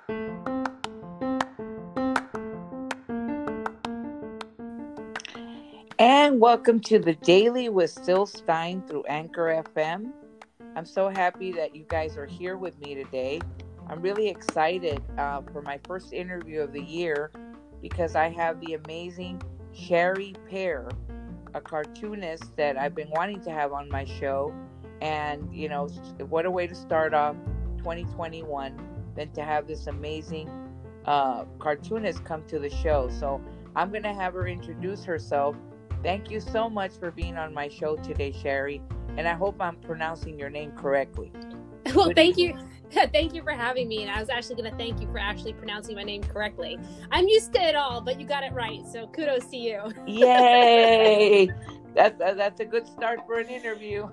And welcome to the Daily with Sil Stein through Anchor FM. I'm so happy that you guys are here with me today. I'm really excited for my first interview of the year because I have the amazing Shari Pear, a cartoonist that I've been wanting to have on my show. And, what a way to start off 2021 than to have this amazing cartoonist come to the show. So I'm going to have her introduce herself. Thank you so much for being on my show today, Shari. And I hope I'm pronouncing your name correctly. Well, thank you. Thank you for having me. And I was actually going to thank you for actually pronouncing my name correctly. I'm used to it all, but you got it right. So kudos to you. Yay! That's a good start for an interview.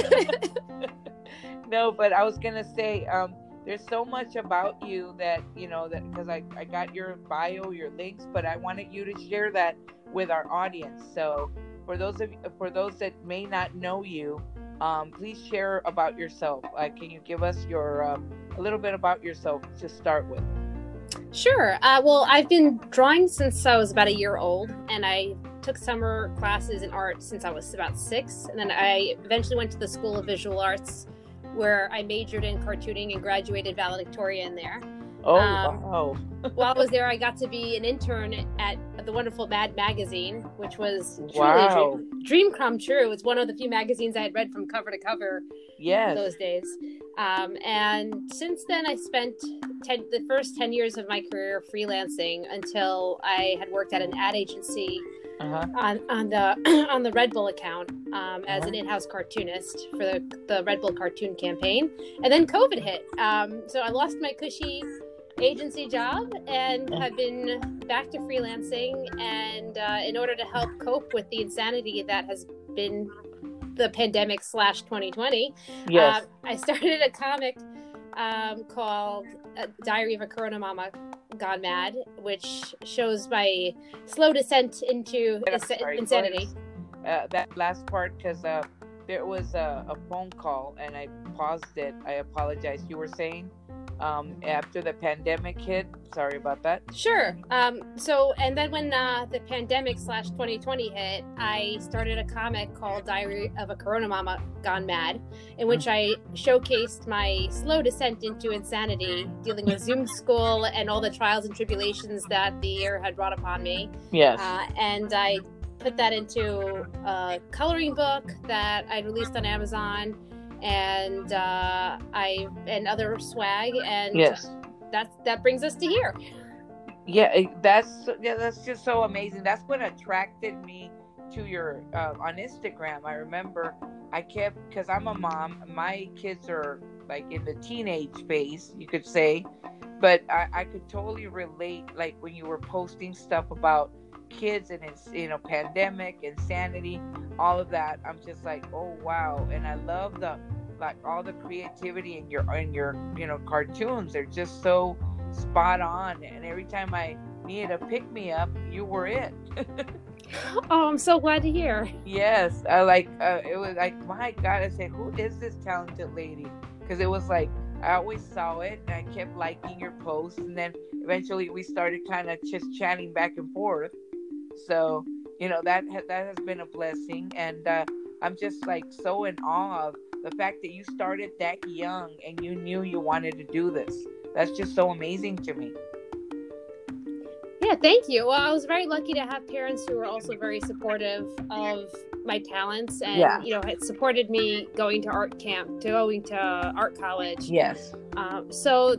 No, but I was going to say, there's so much about you that, that because I got your bio, your links, but I wanted you to share that with our audience. So for those that may not know you, please share about yourself. Can you give us your a little bit about yourself to start with? Sure. Well, I've been drawing since I was about a year old, and I took summer classes in art since I was about 6, and then I eventually went to the School of Visual Arts, where I majored in cartooning and graduated valedictorian there. Oh, wow. While I was there, I got to be an intern at the wonderful Mad magazine, which was truly wow. a dream come true. It's one of the few magazines I had read from cover to cover in those days. And since then, I spent the first 10 years of my career freelancing until I had worked at an ad agency on the Red Bull account as an in-house cartoonist for the Red Bull cartoon campaign. And then COVID hit. So I lost my cushy agency job and have been back to freelancing. And in order to help cope with the insanity that has been the pandemic /2020, I started a comic called Diary of a Corona Mama Gone Mad, which shows my slow descent into insanity. That last part, because there was a phone call and I paused it. I apologize. You were saying after the pandemic hit. Sorry about that. Sure. And then when the pandemic /2020 hit, I started a comic called Diary of a Corona Mama Gone Mad, in which I showcased my slow descent into insanity, dealing with Zoom school and all the trials and tribulations that the year had brought upon me. Yes. And I put that into a coloring book that I released on Amazon, and other swag, and that brings us to here. That's just so amazing. That's what attracted me to your on Instagram. I remember because I'm a mom. My kids are like in the teenage phase, you could say, but I could totally relate. Like when you were posting stuff about kids and it's pandemic, insanity, all of that. I'm just like, oh wow. And I love all the creativity in your cartoons. They're just so spot on, and every time I needed a pick me up, you were it. Oh, I'm so glad to hear. Yes, it was like, my God, I said, who is this talented lady? Because it was like I always saw it and I kept liking your posts, and then eventually we started kind of just chatting back and forth. So that has been a blessing, and I'm just like so in awe of the fact that you started that young and you knew you wanted to do this. That's just so amazing to me. Yeah, thank you. Well, I was very lucky to have parents who were also very supportive of my talents, and had supported me going to art camp, going to art college. Yes. So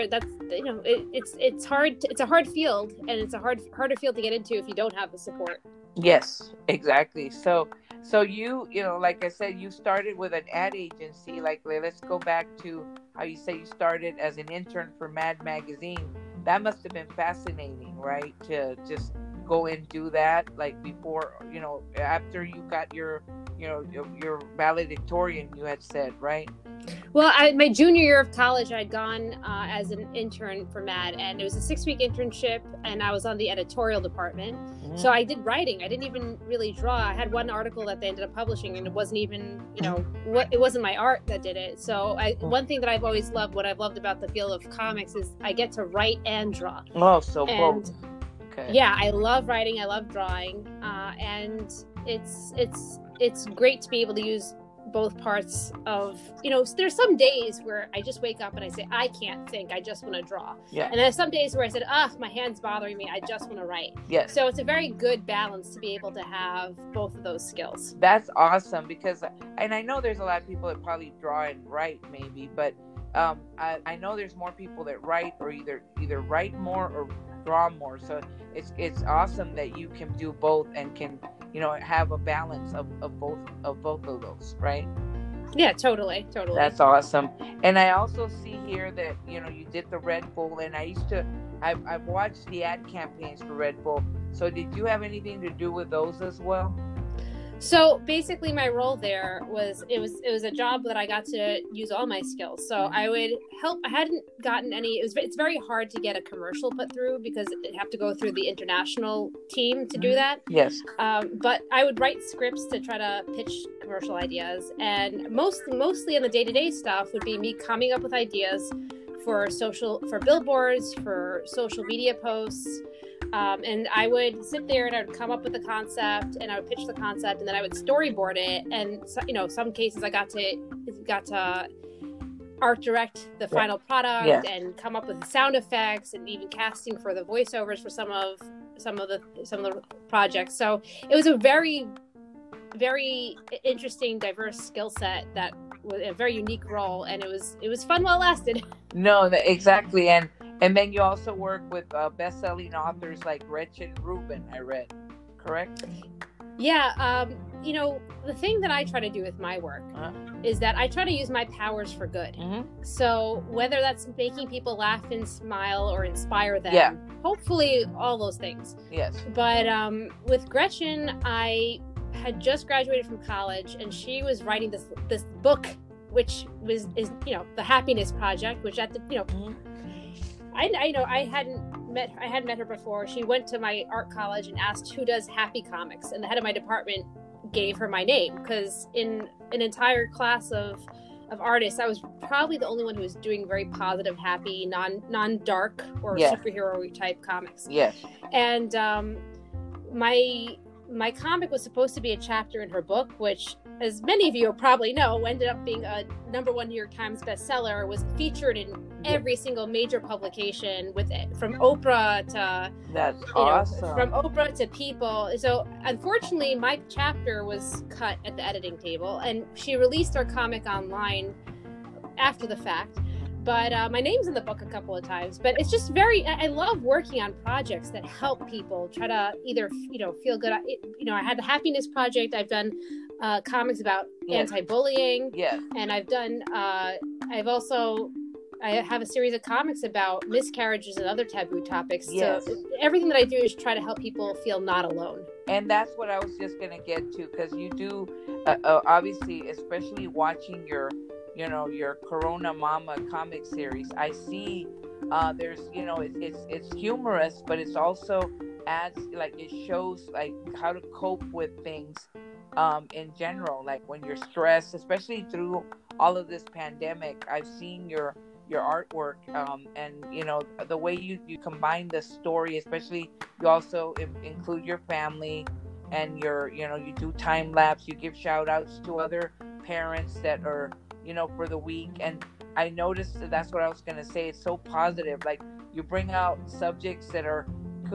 it's hard. It's a hard field, and it's a harder field to get into if you don't have the support. Yes, exactly. So you like I said, you started with an ad agency. Like, let's go back to how you say you started as an intern for Mad magazine. That must have been fascinating, right? To just go and do that, like before, after you got your valedictorian, you had said, right? Well, my junior year of college, I'd gone as an intern for MAD, and it was a 6-week internship, and I was on the editorial department. Mm-hmm. So I did writing. I didn't even really draw. I had one article that they ended up publishing, and it wasn't even, it wasn't my art that did it. So one thing that I've always loved, what I've loved about the field of comics, is I get to write and draw. Oh, so both. Okay. Yeah, I love writing. I love drawing, and it's great to be able to use both parts of, there's some days where I just wake up and I say, I can't think, I just want to draw. Yeah. And there's some days where I said, my hand's bothering me, I just want to write. Yes. So it's a very good balance to be able to have both of those skills. That's awesome, because, and I know there's a lot of people that probably draw and write maybe, but I know there's more people that write or either write more or draw more. So it's awesome that you can do both and can have a balance of both of those, right? Yeah, totally. That's awesome. And I also see here that you did the Red Bull, and I've watched the ad campaigns for Red Bull. So did you have anything to do with those as well? So basically my role there was, it was a job that I got to use all my skills. So I would help. I hadn't gotten any, it's very hard to get a commercial put through because it have to go through the international team to do that. Yes. But I would write scripts to try to pitch commercial ideas, and mostly in the day-to-day stuff would be me coming up with ideas for billboards, for social media posts. And I would sit there and I would come up with a concept and I would pitch the concept, and then I would storyboard it. And some cases I got to art direct the final product and come up with the sound effects and even casting for the voiceovers for some of the projects. So it was a very, very interesting, diverse skill set that was a very unique role, and it was fun while it lasted. No, exactly. And then you also work with best-selling authors like Gretchen Rubin, I read, correct? Yeah. The thing that I try to do with my work is that I try to use my powers for good. Mm-hmm. So whether that's making people laugh and smile or inspire them, hopefully all those things. Yes. But with Gretchen, I had just graduated from college, and she was writing this book, which is the Happiness Project, which at the mm-hmm. I hadn't met her before. She went to my art college and asked who does happy comics, and the head of my department gave her my name, because in an entire class of artists, I was probably the only one who was doing very positive, happy, non-dark or superhero type comics. Yes. And my comic was supposed to be a chapter in her book, which, as many of you probably know, ended up being a #1 New York Times bestseller, was featured in every single major publication from Oprah to from Oprah to People. So unfortunately, my chapter was cut at the editing table, and she released our comic online after the fact. But my name's in the book a couple of times. But it's just I love working on projects that help people try to either, feel good. I had the Happiness Project. I've done comics about anti-bullying. Yeah. And I've done, I have a series of comics about miscarriages and other taboo topics. Yes. So everything that I do is try to help people feel not alone. And that's what I was just going to get to, because you do, obviously, especially watching your Corona Mama comic series, I see there's, it's humorous, but it's also adds, like, it shows like how to cope with things in general, like when you're stressed, especially through all of this pandemic. I've seen your artwork, and the way you combine the story, especially you also include your family, and you do time lapse, you give shout outs to other parents that are for the week. And I noticed that's what I was going to say. It's so positive. Like, you bring out subjects that are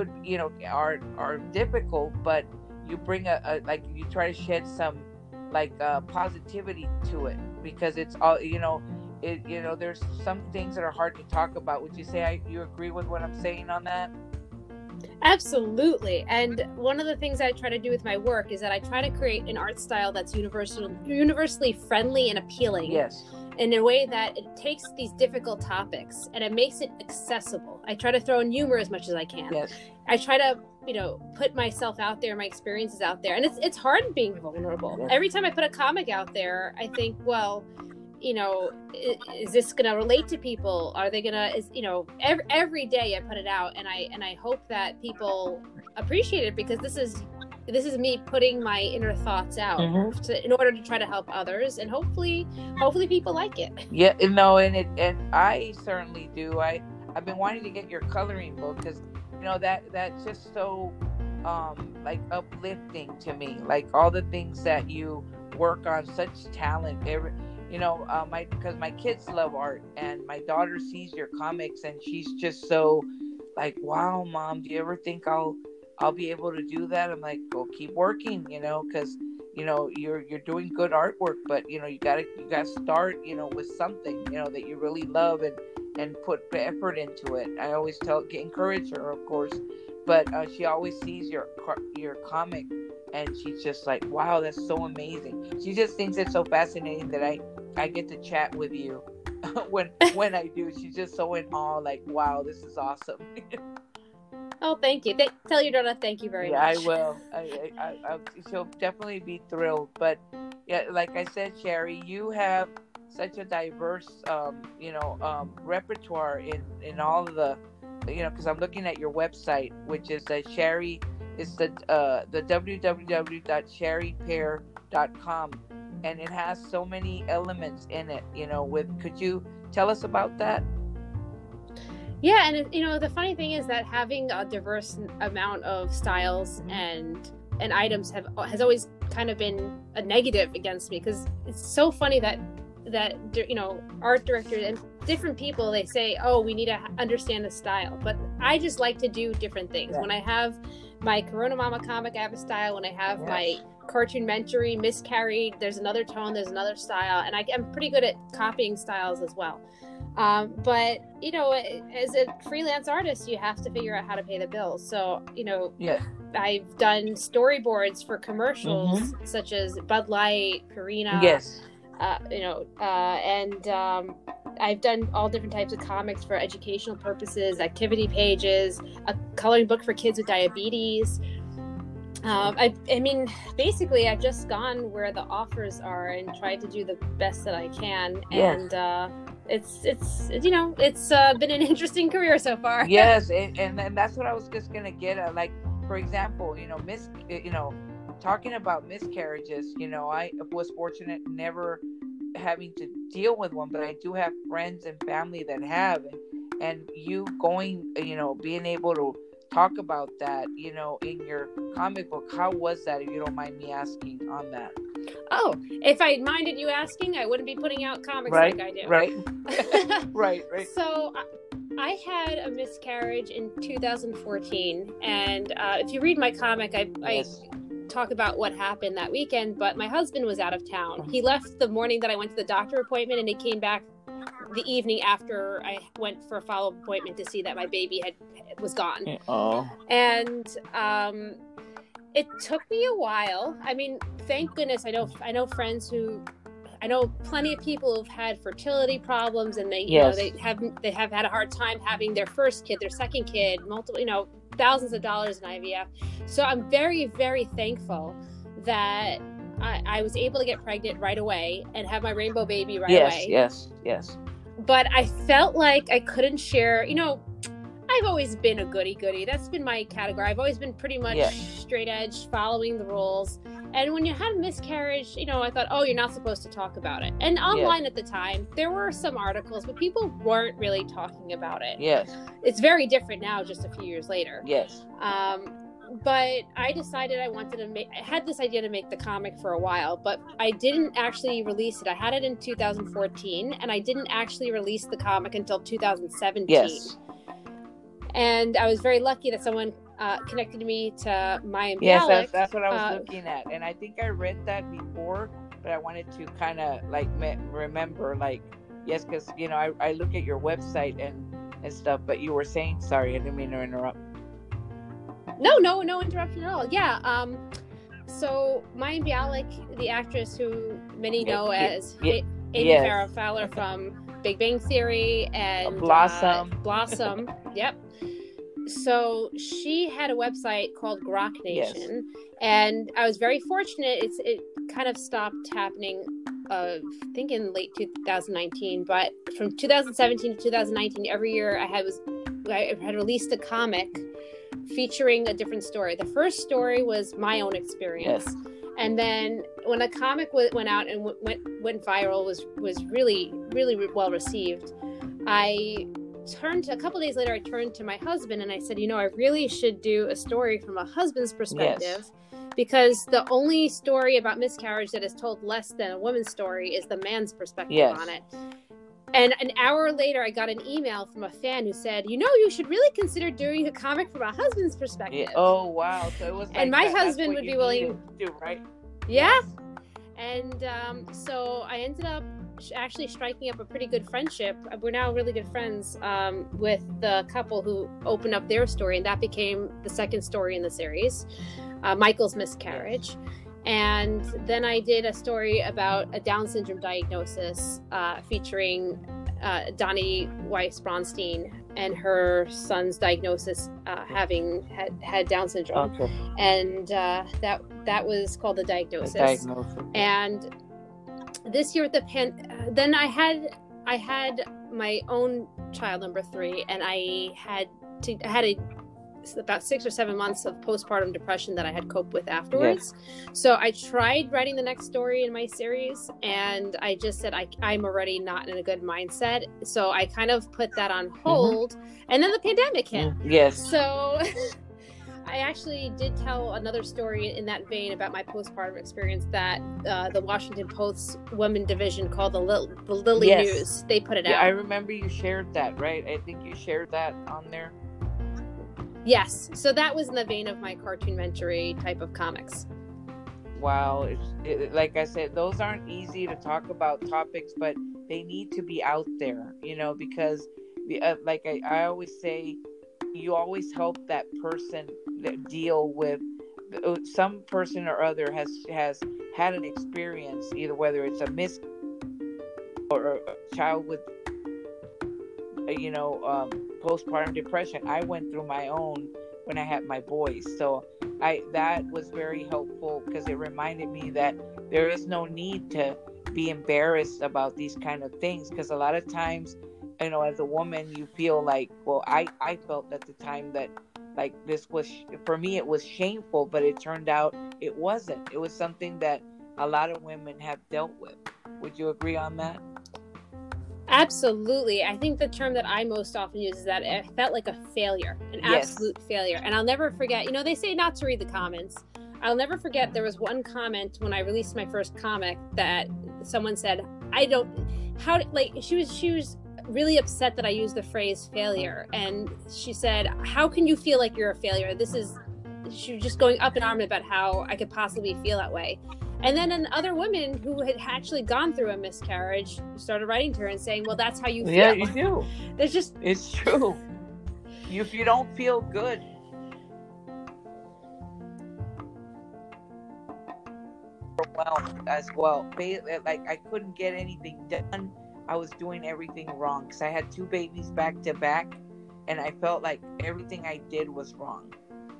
difficult, but you bring you try to shed some positivity to it, because it's all, there's some things that are hard to talk about. Would you say you agree with what I'm saying on that? Absolutely. And one of the things I try to do with my work is that I try to create an art style that's universally friendly and appealing. Yes. In a way that it takes these difficult topics and it makes it accessible. I try to throw in humor as much as I can. Yes. I try to, put myself out there, my experiences out there. And it's hard being vulnerable. Yes. Every time I put a comic out there, I think, well, is this going to relate to people? Are they going to, every day I put it out, and I hope that people appreciate it, because this is me putting my inner thoughts out in order to try to help others, and hopefully people like it. Yeah, no, and I certainly do. I've been wanting to get your coloring book, because that's just so like uplifting to me, like all the things that you work on, such talent. Because my kids love art, and my daughter sees your comics, and she's just so like, wow, Mom, do you ever think I'll be able to do that? I'm like, go keep working, because you're doing good artwork, but you gotta start with something that you really love, and put effort into it. I always encourage her, of course, but she always sees your comic, and she's just like, wow, that's so amazing. She just thinks it's so fascinating that I get to chat with you when I do. She's just so in awe, like, wow, this is awesome. Oh, thank you. Tell your daughter thank you very much. I will. She'll definitely be thrilled. But yeah, like I said, Sherry, you have such a diverse, repertoire in all of the, because I'm looking at your website, which is Sherry. It's the www.sherrypear.com, and it has so many elements in it. Could you tell us about that? Yeah, and the funny thing is that having a diverse amount of styles and items has always kind of been a negative against me, because it's so funny that art directors and different people, they say, oh, we need to understand the style, but I just like to do different things. Yeah. When I have my Corona Mama comic, I have a style. When I have my Cartoon Mentory, Miscarried, there's another tone, there's another style, and I'm pretty good at copying styles as well. But as a freelance artist, you have to figure out how to pay the bills. So I've done storyboards for commercials such as Bud Light, Purina. Yes. I've done all different types of comics for educational purposes, activity pages, a coloring book for kids with diabetes. Basically, I've just gone where the offers are and tried to do the best that I can. Yes. And it's been an interesting career so far. Yes, and that's what I was just gonna get at. Like, for example, talking about miscarriages, I was fortunate never having to deal with one, but I do have friends and family that have, and you going, being able to talk about that, in your comic book. How was that, if you don't mind me asking on that? Oh, if I minded you asking, I wouldn't be putting out comics like I do. Right. Right. So I had a miscarriage in 2014, and if you read my comic, I talk about what happened that weekend, but my husband was out of town. He left the morning that I went to the doctor appointment, and he came back the evening after I went for a follow-up appointment to see that my baby was gone. Oh. And it took me a while. I mean, thank goodness I know friends I know plenty of people who've had fertility problems, and they they have had a hard time having their first kid, their second kid, multiple, thousands of dollars in IVF. So I'm very, very thankful that I was able to get pregnant right away and have my rainbow baby right away. Yes. But I felt like I couldn't share, I've always been a goody-goody. That's been my category. I've always been pretty much straight edge, following the rules. And when you had a miscarriage, I thought, oh, you're not supposed to talk about it. And online at the time, there were some articles, but people weren't really talking about it. Yes. It's very different now, just a few years later. Yes. But I decided I had this idea to make the comic for a while, but I didn't actually release it. I had it in 2014, and I didn't actually release the comic until 2017. Yes. And I was very lucky that someone connected me to Mayim Bialik. Yes, that's what I was looking at. And I think I read that before, but I wanted to kind of remember, yes, because, I look at your website and stuff, but you were saying, sorry, I didn't mean to interrupt. No interruption at all. Yeah. So Mayim Bialik, the actress who many know as Amy Farrah Fowler from Big Bang Theory and Blossom. Yep. So she had a website called Grok Nation, and I was very fortunate. It kind of stopped happening I think in late 2019, but from 2017 to 2019, every year I had released a comic featuring a different story. The first story was my own experience. Yes. And then when a comic went out and went viral, was really, really well received, a couple days later, I turned to my husband and I said, I really should do a story from a husband's perspective. Yes. Because the only story about miscarriage that is told less than a woman's story is the man's perspective on it. And an hour later, I got an email from a fan who said, you should really consider doing a comic from a husband's perspective. Yeah. Oh, wow. So it was and my husband would be willing to do, right? Yeah. Yes. And so I ended up actually striking up a pretty good friendship. We're now really good friends with the couple who opened up their story, and that became the second story in the series, Michael's miscarriage. And then I did a story about a Down syndrome diagnosis featuring Donnie Weiss-Bronstein and her son's diagnosis having had Down syndrome. Okay. And that was called The Diagnosis. And this year at then I had my own child, number 3, and I had about 6 or 7 months of postpartum depression that I had coped with afterwards. Yes. So I tried writing the next story in my series, and I just said I'm already not in a good mindset. So I kind of put that on hold, and then the pandemic hit. Yes. So I actually did tell another story in that vein about my postpartum experience that the Washington Post's women division called the Lily News. They put it out. I remember you shared that, right? I think you shared that on there. Yes. So that was in the vein of my cartoonmentary type of comics. Wow. Like I said, those aren't easy to talk about topics, but they need to be out there, because like I always say, you always help that person deal with some person or other has had an experience, either whether it's a or a child with postpartum depression. I went through my own when I had my boys, so that was very helpful because it reminded me that there is no need to be embarrassed about these kind of things, because a lot of times, as a woman, you feel like, well, I felt at the time that like this was, for me, it was shameful, but it turned out it wasn't. It was something that a lot of women have dealt with. Would you agree on that? Absolutely. I think the term that I most often use is that it felt like a failure, an absolute failure. And I'll never forget, they say not to read the comments. I'll never forget there was one comment when I released my first comic that someone said, she was really upset that I used the phrase failure. And she said, how can you feel like you're a failure? She was just going up in arms about how I could possibly feel that way. And then another woman who had actually gone through a miscarriage started writing to her and saying, well, that's how you feel. Yeah, you do. It's true. If you don't feel good, as well. Like I couldn't get anything done. I was doing everything wrong because I had 2 babies back to back, and I felt like everything I did was wrong.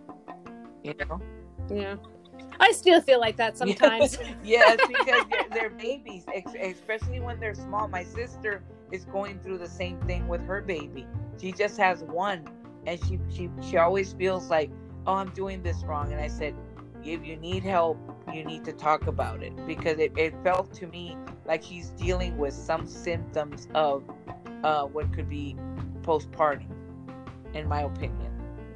Yeah. I still feel like that sometimes. Yes, because they're babies, especially when they're small. My sister is going through the same thing with her baby. She just has 1, and she always feels like, oh, I'm doing this wrong. And I said, if you need help, you need to talk about it, because it felt to me like she's dealing with some symptoms of what could be postpartum, in my opinion,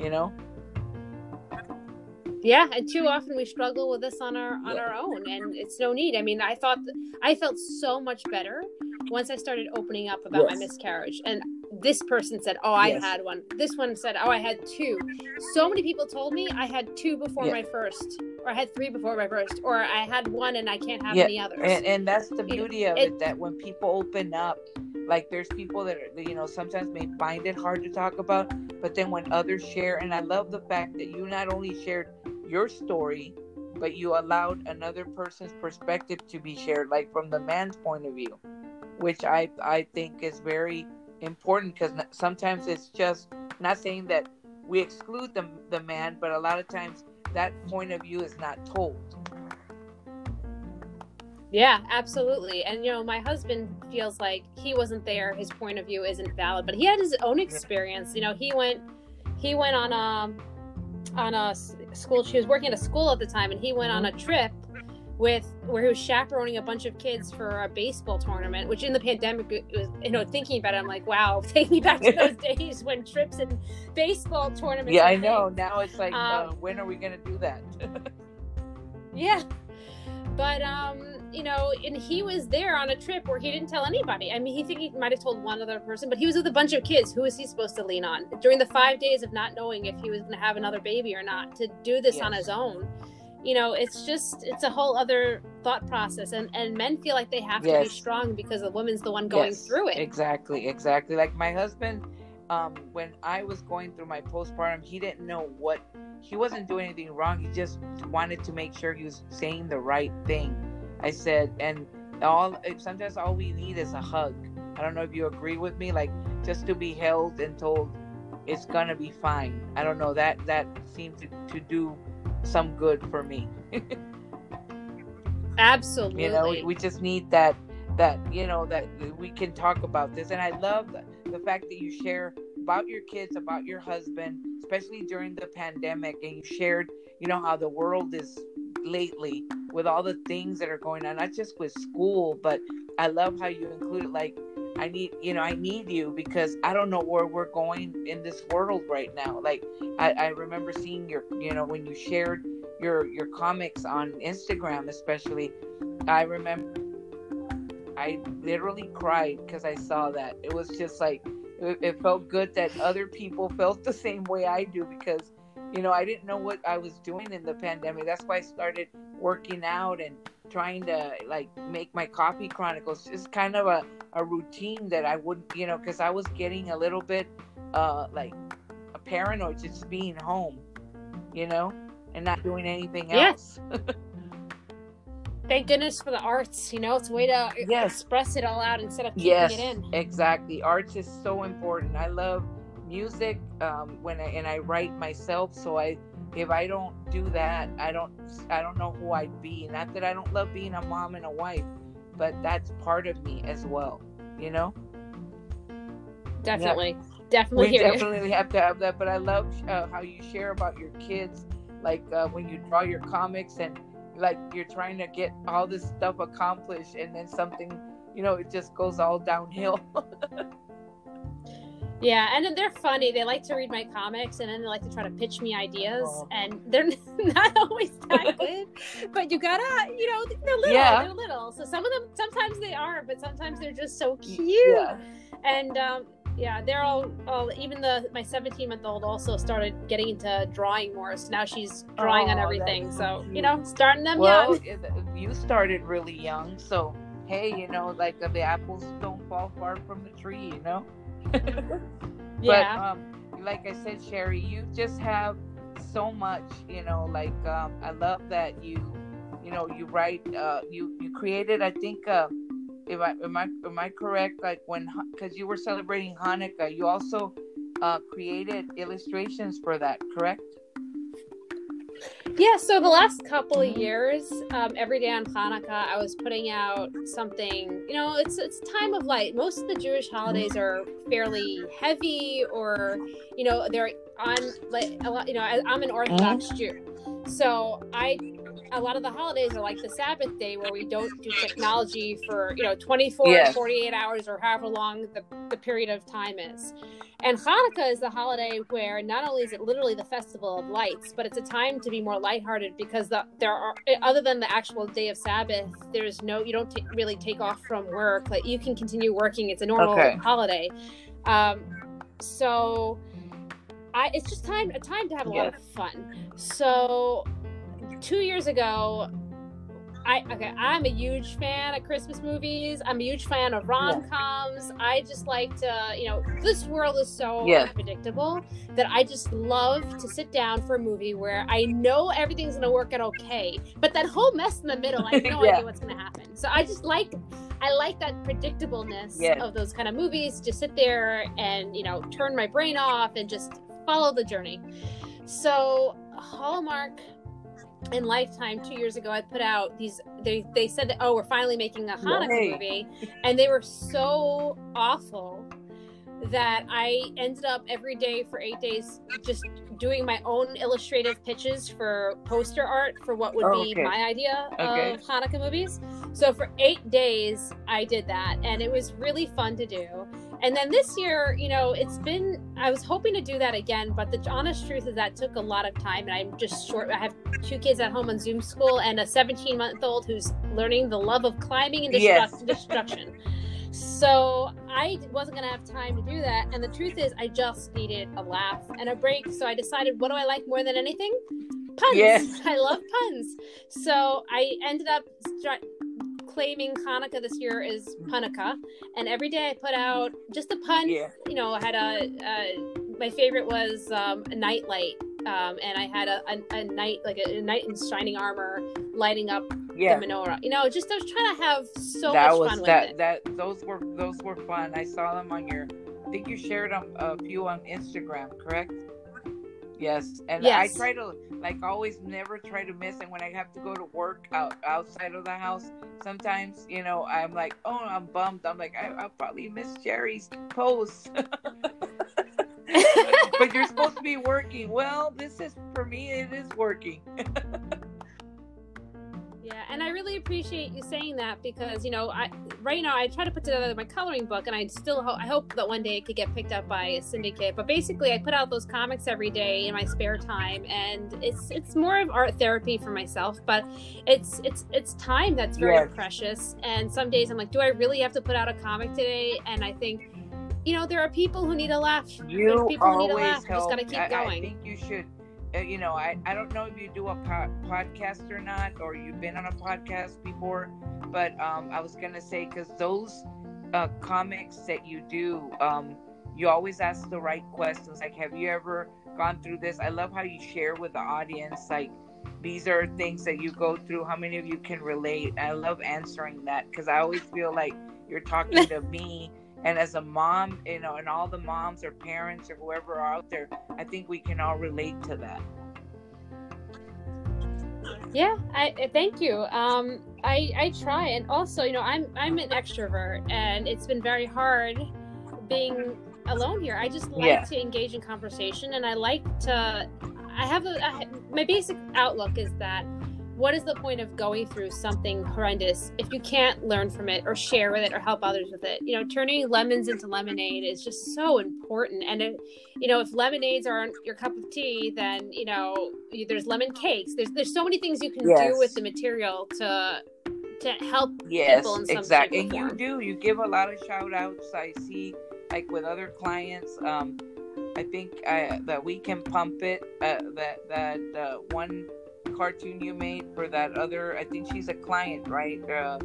Yeah, and too often we struggle with this on our own, and it's no need. I mean, I felt so much better once I started opening up about my miscarriage. And this person said, oh, I had one. This one said, oh, I had 2. So many people told me I had 2 before my first, or I had 3 before my first, or I had 1 and I can't have any others. And that's the beauty of it, that when people open up, like there's people that are, sometimes may find it hard to talk about, but then when others share, and I love the fact that you not only shared your story, but you allowed another person's perspective to be shared, like from the man's point of view, which I think is very important, because sometimes it's just, not saying that we exclude the man, but a lot of times that point of view is not told. Yeah, absolutely. And, my husband feels like he wasn't there. His point of view isn't valid, but he had his own experience. He went on a school. She was working at a school at the time, and he went on a trip where he was chaperoning a bunch of kids for a baseball tournament, which in the pandemic, it was, thinking about it, I'm like, wow, take me back to those days when trips and baseball tournaments. Yeah, I know. Now it's like, when are we going to do that? Yeah. But, and he was there on a trip where he didn't tell anybody. I mean, he might have told one other person, but he was with a bunch of kids. Who was he supposed to lean on during the 5 days of not knowing if he was going to have another baby or not, to do this on his own? It's a whole other thought process, and men feel like they have to be strong because the woman's the one going through it. Exactly. Like my husband, when I was going through my postpartum, he didn't know he wasn't doing anything wrong. He just wanted to make sure he was saying the right thing. I said, and sometimes all we need is a hug. I don't know if you agree with me, like just to be held and told it's gonna be fine. I don't know, that seemed to do some good for me. Absolutely. We just need that that we can talk about this. And I love the fact that you share about your kids, about your husband, especially during the pandemic, and you shared how the world is lately with all the things that are going on, not just with school, but I love how you included, like, I need you, because I don't know where we're going in this world right now. Like, I remember seeing your, when you shared your comics on Instagram, especially, I remember I literally cried because I saw that. It was just like, it felt good that other people felt the same way I do, because, I didn't know what I was doing in the pandemic. That's why I started working out and trying to, like, make my coffee chronicles. It's kind of a routine that I wouldn't, because I was getting a little bit, like, a paranoid just being home, and not doing anything else. Thank goodness for the arts. It's a way to express it all out instead of keeping it in. Exactly. Arts is so important. I love music and I write myself. So if I don't do that, I don't know who I'd be. Not that I don't love being a mom and a wife, but that's part of me as well. Definitely. We Definitely have to have that. But I love how you share about your kids, like when you draw your comics and, like, you're trying to get all this stuff accomplished, and then something, it just goes all downhill. Yeah, and then they're funny. They like to read my comics, and then they like to try to pitch me ideas, and they're not always that good. But you gotta, they're little. Yeah. They're little. So some of them, sometimes they are, but sometimes they're just so cute. Yeah. And they're all even my 17-month-old also started getting into drawing more. So now she's drawing on everything. So, starting them young. You started really young. So, hey, like the apples don't fall far from the tree, Yeah. But, like I said, Sherry, you just have so much, like, I love that you write, you created, I think, am I correct? Like, because you were celebrating Hanukkah, you also created illustrations for that, correct? Yeah. So the last couple of years, every day on Hanukkah, I was putting out something. It's time of light. Most of the Jewish holidays are fairly heavy, or they're on, like, a lot. I'm an Orthodox Jew, so a lot of the holidays are like the Sabbath day, where we don't do technology for 24 48 hours, or however long the period of time is. And Hanukkah is the holiday where not only is it literally the festival of lights, but it's a time to be more lighthearted, because there are, other than the actual day of Sabbath, you don't really take off from work. Like, you can continue working. It's a normal holiday. So it's just a time to have a lot of fun. So 2 years ago, I'm a huge fan of Christmas movies. I'm a huge fan of rom-coms. I just like to, this world is so unpredictable that I just love to sit down for a movie where I know everything's going to work out okay, but that whole mess in the middle, I have no idea what's going to happen. So I like that predictableness of those kind of movies. Just sit there and, turn my brain off and just follow the journey. So Hallmark in Lifetime 2 years ago, I put out these, they said that, oh, we're finally making a Hanukkah movie, and they were so awful that I ended up every day for 8 days just doing my own illustrative pitches for poster art for what would be my idea of Hanukkah movies. So for 8 days I did that, and it was really fun to do. And then this year, you know, I was hoping to do that again, but the honest truth is that took a lot of time, and I'm just short. I have 2 kids at home on Zoom school and a 17-month-old who's learning the love of climbing and destruction. So I wasn't going to have time to do that. And the truth is, I just needed a laugh and a break. So I decided, what do I like more than anything? Puns. Yes. I love puns. So I ended up claiming Hanukkah this year is Hanukkah, and every day I put out just a pun. You know, I had my favorite was a nightlight, and I had a knight, like a knight in shining armor lighting up the menorah. You know, just I was trying to have so much fun with it. Those were fun. I saw them on your. I think you shared a few on Instagram, correct? Yes, and I try to, like, always never try to miss. And when I have to go to work outside of the house, sometimes, you know, I'm like, oh, I'm bummed. I'm like, I'll probably miss Jerry's post. But you're supposed to be working. Well, this is, for me, it is working. Yeah, and I really appreciate you saying that, because, you know, right now I try to put together my coloring book, and I hope that one day it could get picked up by a syndicate. But basically, I put out those comics every day in my spare time, and it's more of art therapy for myself. But it's time that's very precious. And some days I'm like, do I really have to put out a comic today? And I think, you know, there are people who need a laugh. There's people who need a laugh. You just got to keep going. I think you should. You know, I don't know if you do a podcast or not, or you've been on a podcast before, but I was going to say, because those comics that you do, you always ask the right questions. Like, have you ever gone through this? I love how you share with the audience, like, these are things that you go through. How many of you can relate? I love answering that, because I always feel like you're talking to me. And as a mom, you know, and all the moms or parents or whoever are out there, I think we can all relate to that. Yeah, I thank you. I try, and also, you know, I'm an extrovert, and it's been very hard being alone here. I just like to engage in conversation, and I like to. My basic outlook is that, what is the point of going through something horrendous if you can't learn from it or share with it or help others with it? You know, turning lemons into lemonade is just so important. And if lemonades aren't your cup of tea, then, you know, there's lemon cakes. There's so many things you can do with the material to help people in some shape or form. And you give a lot of shout outs. I see, like, with other clients, I think that We Can Pump It, that one cartoon you made for that other, I think she's a client, right?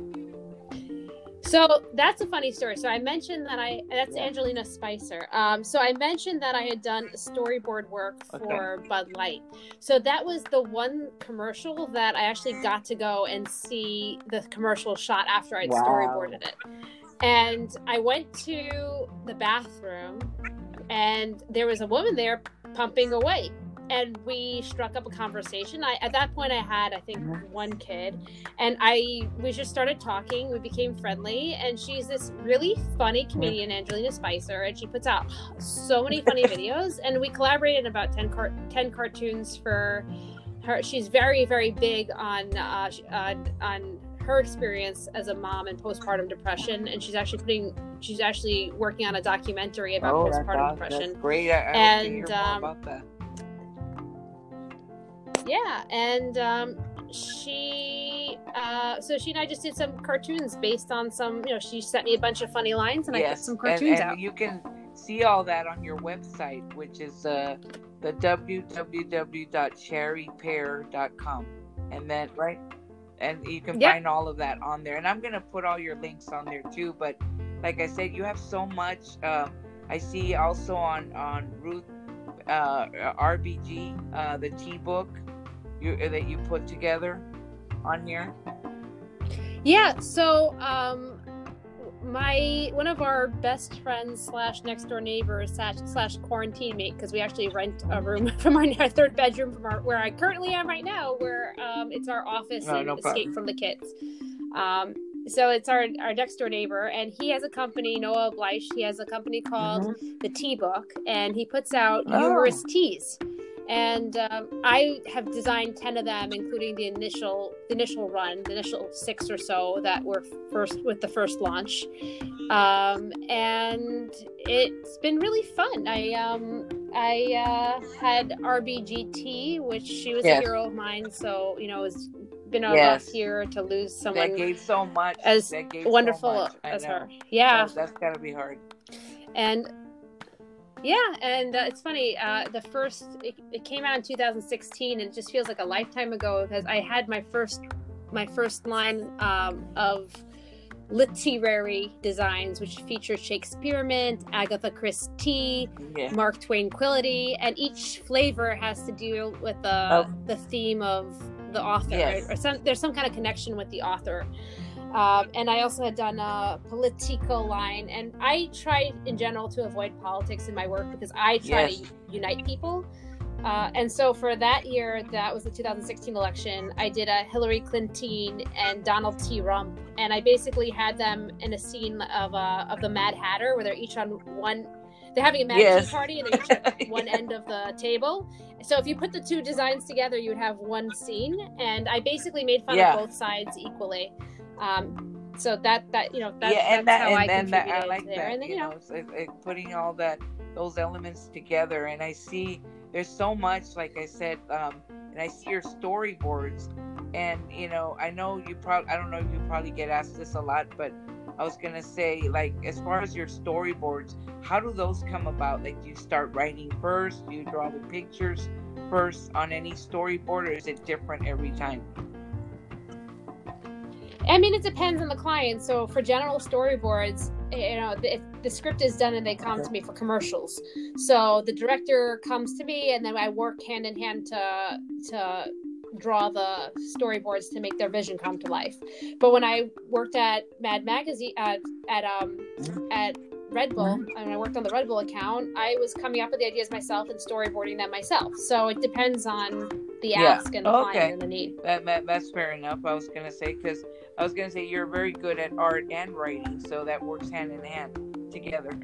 So that's a funny story. So I mentioned that that's Angelina Spicer. So I mentioned that I had done storyboard work for Bud Light. So that was the one commercial that I actually got to go and see the commercial shot after I'd storyboarded it. And I went to the bathroom, and there was a woman there pumping away. And we struck up a conversation. At that point, I had, I think, one kid, and we just started talking. We became friendly, and she's this really funny comedian, Angelina Spicer, and she puts out so many funny videos. And we collaborated on about 10 cartoons for her. She's very, very big on her experience as a mom and postpartum depression, and she's actually working on a documentary about postpartum depression. That's great. I hear more about that. Yeah, and she and I just did some cartoons based on some, you know, she sent me a bunch of funny lines, and I put some cartoons out. You can see all that on your website, which is the www.cherrypear.com, and then and you can find all of that on there. And I'm gonna put all your links on there too. But like I said, you have so much. I see also on Ruth RBG, the tea book that you put together on here. Yeah, so one of our best friends / next door neighbors / quarantine mate, because we actually rent a room from our third bedroom from where I currently am right now, where it's our office and escape from the kids. So it's our next door neighbor, and he has a company, Noah Bleich. He has a company called The Tea Book, and he puts out humorous teas. And I have designed 10 of them, including the initial run, the initial 6 or so that were with the first launch. And it's been really fun. I had RBGT, which she was a hero of mine. So, it's been a rough year to lose someone that gave so much, as wonderful as her. Yeah. That's gotta be hard. And it's funny. It came out in 2016, and it just feels like a lifetime ago, because I had my first line of literary designs, which featured Shakespeare Mint, Agatha Christie, Mark Twain Quillity, and each flavor has to deal with the theme of the author, right? Or there's some kind of connection with the author. And I also had done a political line, and I try in general to avoid politics in my work, because I try to unite people. And so for that year, that was the 2016 election, I did a Hillary Clinton and Donald T. Trump, and I basically had them in a scene of the Mad Hatter, where they're each on one. They're having a Mad Tea party, and they're each at one end of the table. So if you put the two designs together, you would have one scene. And I basically made fun of both sides equally. So that's how I contributed I like there. That, and then, putting all those elements together. And I see there's so much, like I said, and I see your storyboards. And I know I don't know if you probably get asked this a lot, but I was gonna say, like, as far as your storyboards, how do those come about? Like, do you start writing first? Do you draw the pictures first on any storyboard, or is it different every time? I mean, it depends on the client. So for general storyboards, the script is done and they come to me for commercials. So the director comes to me, and then I work hand in hand to draw the storyboards to make their vision come to life. But when I worked at Mad Magazine at Red Bull, and I worked on the Red Bull account, I was coming up with the ideas myself and storyboarding them myself. So it depends on the ask and the client and the need. That's fair enough. I was gonna say you're very good at art and writing, so that works hand in hand together.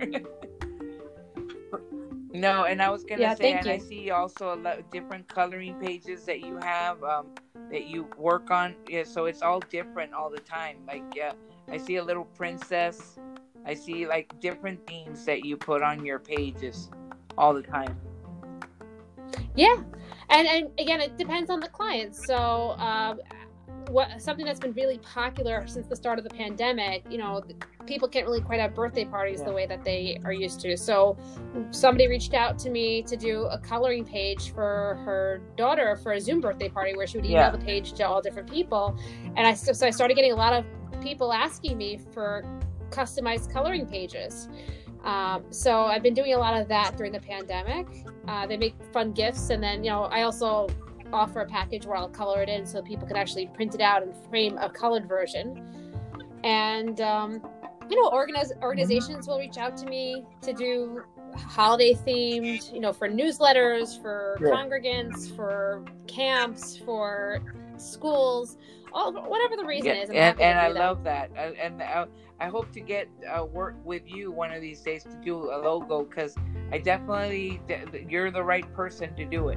No, and I was gonna say, and I see also a lot of different coloring pages that you have that you work on. Yeah, so it's all different all the time. Like, I see a little princess. I see like different themes that you put on your pages all the time. Yeah, and again, it depends on the client. So, something that's been really popular since the start of the pandemic, people can't really quite have birthday parties the way that they are used to. So somebody reached out to me to do a coloring page for her daughter for a Zoom birthday party, where she would email the page to all different people. And I started getting a lot of people asking me for customized coloring pages. So I've been doing a lot of that during the pandemic. They make fun gifts. And then, I also offer a package where I'll color it in so people can actually print it out and frame a colored version. And, organizations will reach out to me to do holiday themed, for newsletters, for congregants, for camps, for schools, whatever the reason is. And I love that. I hope to get work with you one of these days to do a logo, because I definitely, you're the right person to do it.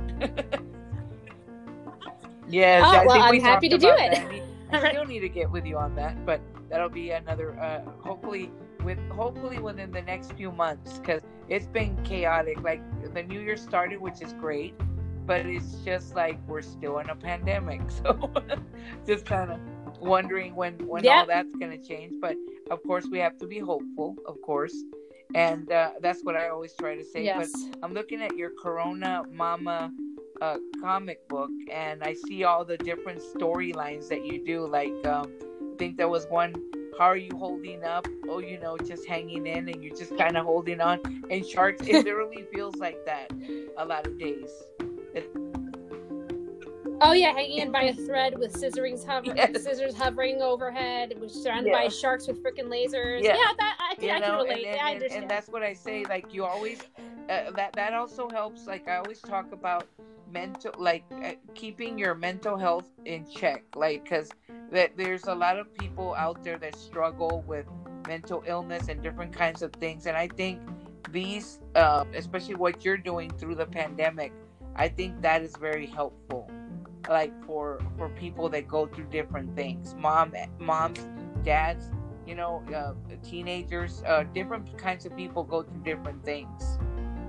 Yes. I'm happy to do it. I still need to get with you on that, but that'll be another, hopefully within the next few months, because it's been chaotic. Like, the new year started, which is great, but it's just like we're still in a pandemic. So just kind of wondering when all that's going to change. But of course, we have to be hopeful, of course. And that's what I always try to say. Yes. But I'm looking at your Corona Mama comic book, and I see all the different storylines that you do. Like, I think there was one, how are you holding up? Oh, just hanging in, and you're just kind of holding on. And Sharks, it literally feels like that a lot of days. Oh yeah, hanging in by a thread with scissors hovering overhead, which surrounded by sharks with freaking lasers. Yeah, that I can relate. I understand. And that's what I say. Like you always, that also helps. Like I always talk about mental, like keeping your mental health in check. Like because there's a lot of people out there that struggle with mental illness and different kinds of things, and I think these, especially what you're doing through the pandemic, I think that is very helpful. Like for people that go through different things, moms, dads, teenagers, different kinds of people go through different things.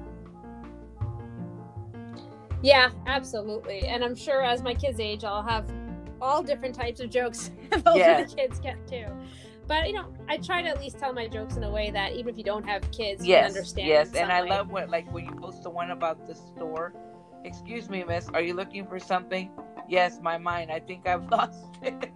Yeah, absolutely. And I'm sure as my kids age, I'll have all different types of jokes the kids get too. But I try to at least tell my jokes in a way that even if you don't have kids, you can understand. Yes, and I love when you post the one about the store. Excuse me, miss, are you looking for something? Yes, my mind. I think I've lost it.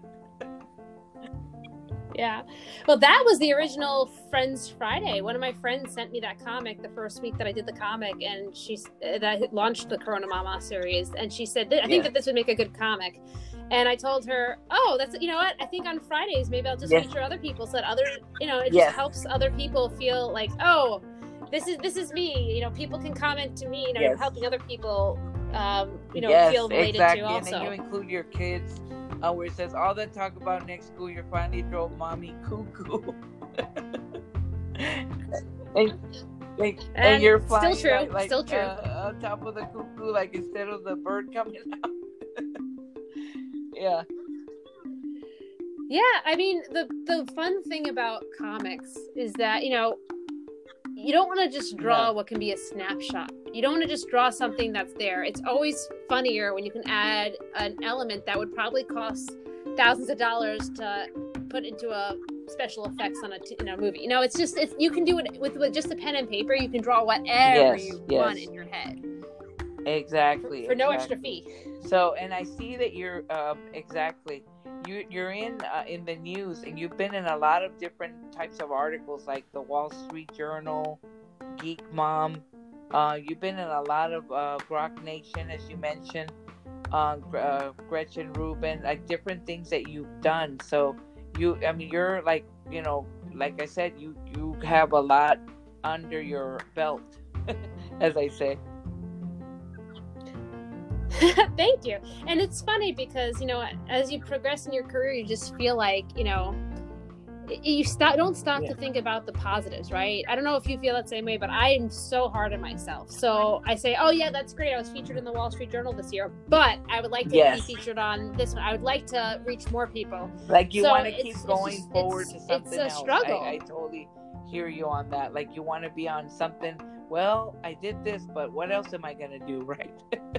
Yeah. Well, that was the original Friends Friday. One of my friends sent me that comic the first week that I did the comic, and that launched the Corona Mama series. And she said, I think that this would make a good comic. And I told her, oh, that's, what? I think on Fridays, maybe I'll just feature other people so that it just helps other people feel like, oh, this is me. People can comment to me, helping other people, feel related to also. And then you include your kids, where it says, all that talk about next school, you finally drove mommy cuckoo. and you're flying still true. On top of the cuckoo, like instead of the bird coming out. Yeah. Yeah, I mean, the fun thing about comics is that, you don't want to just draw what can be a snapshot. You don't want to just draw something that's there. It's always funnier when you can add an element that would probably cost thousands of dollars to put into a special effects on a movie. You can do it with just a pen and paper. You can draw whatever you want in your head. Exactly. For no extra fee. So, and I see that you're you're in the news, and you've been in a lot of different types of articles, like the Wall Street Journal, Geek Mom. You've been in a lot of Grok Nation, as you mentioned, Gretchen Rubin, like different things that you've done. So you're like, like I said, you have a lot under your belt, as I say. Thank you. And it's funny because, as you progress in your career, you just feel like, you don't stop to think about the positives, right? I don't know if you feel that same way, but I am so hard on myself. So I say, oh yeah, that's great. I was featured in the Wall Street Journal this year, but I would like to be featured on this one. I would like to reach more people. Like you want to keep going forward to something else. It's a struggle. I totally hear you on that. Like you want to be on something. Well, I did this, but what else am I going to do, right?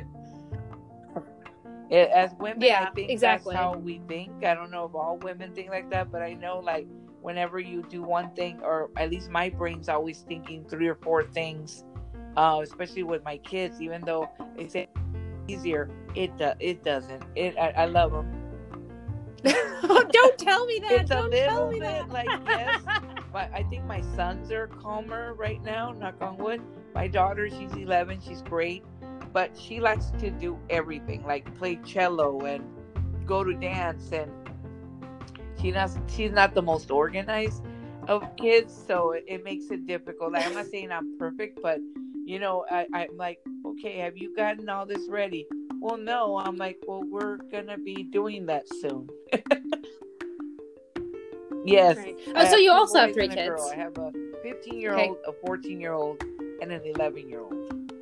As women, I think that's how we think. I don't know if all women think like that, but I know, like, whenever you do one thing, or at least my brain's always thinking 3 or 4 things, especially with my kids, even though they say it's easier, it doesn't. I love them. Don't tell me that. It's a little bit like, yes. But I think my sons are calmer right now, knock on wood. My daughter, she's 11, she's great. But she likes to do everything, like play cello and go to dance, and she's not the most organized of kids, so it makes it difficult. Like, I'm not saying I'm perfect, but I'm like, okay, have you gotten all this ready? Well, no. I'm like, well, we're gonna be doing that soon. Yes. Right. Oh, so you also have 3 kids. I have a 15-year-old, a 14-year-old, and an 11-year-old.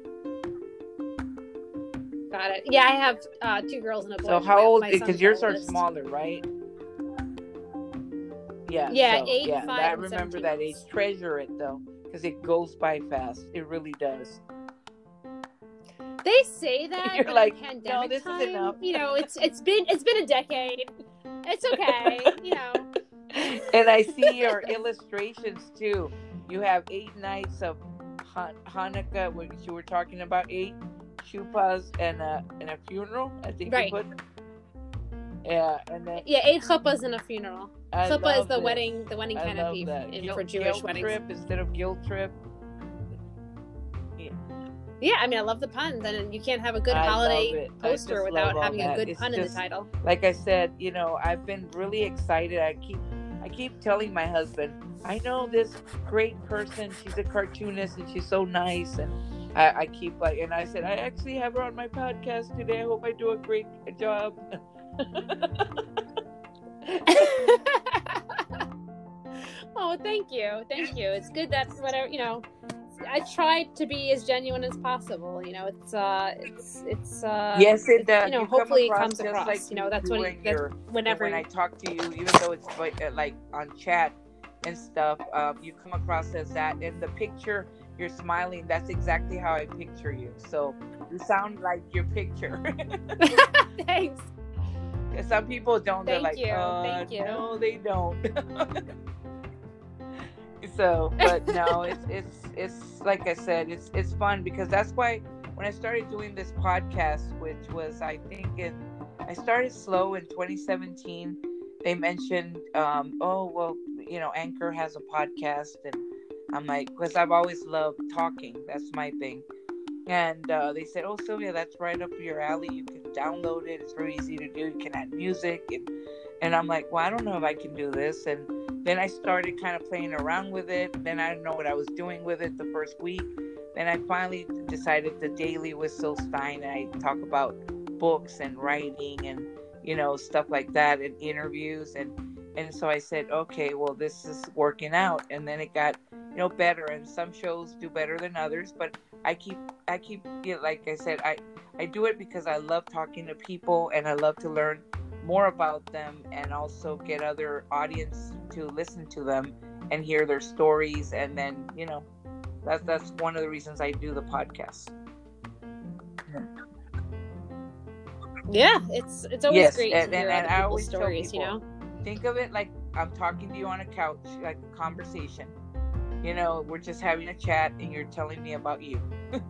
Got it. Yeah, I have 2 girls and a boy. So how old? Because yours are smaller, right? Yeah. Yeah, so, 8, 5, I remember 17. That age. Treasure it though, because it goes by fast. It really does. They say that. You're like, pandemic no, this time, is enough. It's been a decade. It's okay. And I see your illustrations too. You have 8 nights of Hanukkah, which you were talking about, 8 chuppahs and a funeral, I think. Right. You put. Yeah, and then 8 chuppahs and a funeral. Chuppah is the wedding canopy for Jewish guilt weddings. Trip instead of guilt trip. Yeah, I mean, I love the puns, and you can't have a good holiday poster without having a good pun in the title. Like I said, I've been really excited. I keep telling my husband, I know this great person. She's a cartoonist, and she's so nice. And I keep and I said, I actually have her on my podcast today. I hope I do a great job. Oh, thank you. It's good that whatever, I try to be as genuine as possible. It's yes, it does. Hopefully it comes across. Like that's when when I talk to you, even though it's like on chat and stuff, you come across as that. And the picture, you're smiling. That's exactly how I picture you. So you sound like your picture. Thanks. Some people don't. They're like, Thank you. No, they don't. So, but no, it's like I said, it's fun because that's why when I started doing this podcast, which was I started slow in 2017. They mentioned, Anchor has a podcast, and I'm like, because I've always loved talking, that's my thing. And they said, oh, Sylvia, that's right up your alley. You can download it. It's very easy to do. You can add music. And I'm like, well, I don't know if I can do this. And then I started kind of playing around with it. Then I didn't know what I was doing with it the first week. Then I finally decided the Daily with Syl Stein. And I talk about books and writing and, stuff like that and interviews. And so I said, okay, well, this is working out. And then it got, better. And some shows do better than others. But I keep like I said, I do it because I love talking to people and I love to learn more about them and also get other audience to listen to them and hear their stories. And then, that's one of the reasons I do the podcast. Yeah, it's always great to hear other people's stories, Think of it like I'm talking to you on a couch, like a conversation. We're just having a chat and you're telling me about you.